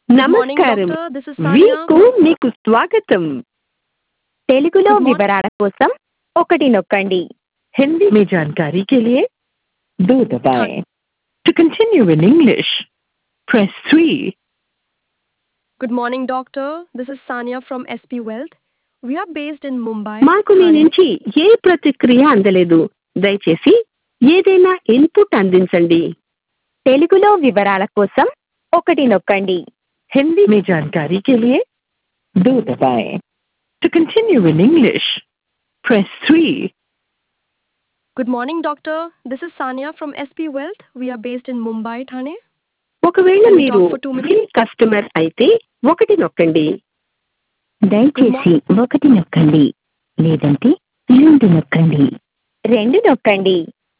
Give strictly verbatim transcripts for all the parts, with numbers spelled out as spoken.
Good morning, నమస్కారం. doctor. This is Sanya వీకు from. మీకు స్వాగతం. తెలుగులో Good morning. వివరాల కోసం ఒకటి నొక్కండి. హిందీ में जानकारी के लिए दो दबाएं. To continue in English, press three. Good morning, doctor. This is Sanya from S P Wealth. We are based in Mumbai. మాకు మీ Thane. నుంచి ఏ ప్రతిక్రియ అందలేదు. దయచేసి ఏదైనా ఇన్పుట్ అందించండి. తెలుగులో వివరాల కోసం ఒకటి నొక్కండి. హిందీ में जानकारी के लिए दो दबाएं. To continue in English, press three. Good morning, doctor. This is Sanya from S P Wealth. We are based in Mumbai, Thane. ఒకవేళ Can we మీరు talk for two minutes? మీ కస్టమర్ అయితే ఒకటి నొక్కండి. దయచేసి ఒకటి నొక్కండి లేదంటే రెండు నొక్కండి. రెండు నొక్కండి.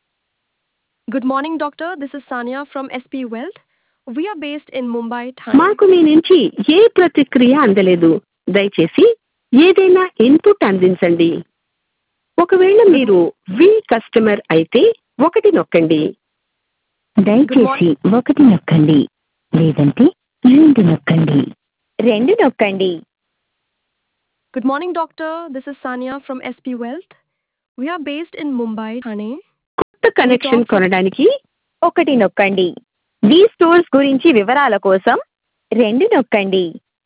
Good morning, doctor. This is Sanya from S P Wealth. We are based in Mumbai, Thane. మాకు మీ నుంచి ఏ ప్రతిక్రియ అందలేదు. దయచేసి ఏదైనా ఇన్పుట్ అందించండి. ఒకవేళ మీరు వి కస్టమర్ అయితే ఒకటి నొక్కండి. దయచేసి ఒకటి నొక్కండి లేదంటే రెండు నొక్కండి. రెండు నొక్కండి. Good morning, doctor. This is Sanya from S P Wealth. We are based in Mumbai, Thane. కొత్త కనెక్షన్ కొనడానికి ఒకటి నొక్కండి. వి స్టోర్స్ గురించి వివరాల కోసం రెండు నొక్కండి.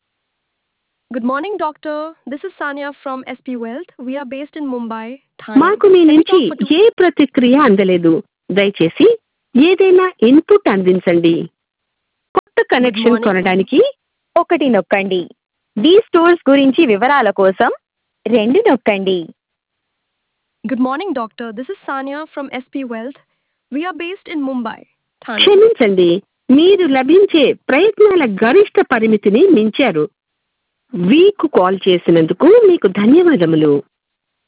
Good morning, doctor. This is Sanya from S P Wealth. We are based in Mumbai, Thane. మాకు మీ Can we నుంచి talk for two- ఏ ప్రతిక్రియ అందలేదు. దయచేసి ఏదైనా ఇన్పుట్ అందించండి. కొత్త కనెక్షన్ morning. కొనడానికి ఒకటి నొక్కండి. వి స్టోర్స్ గురించి వివరాల కోసం రెండు నొక్కండి. Good morning, doctor. This is Sanya from S P Wealth. We are based in Mumbai, Thane. క్షమించండి, మీరు లభించే ప్రయత్నాల గరిష్ట పరిమితిని మించారు. వీకు కాల్ చేసినందుకు మీకు ధన్యవాదములు.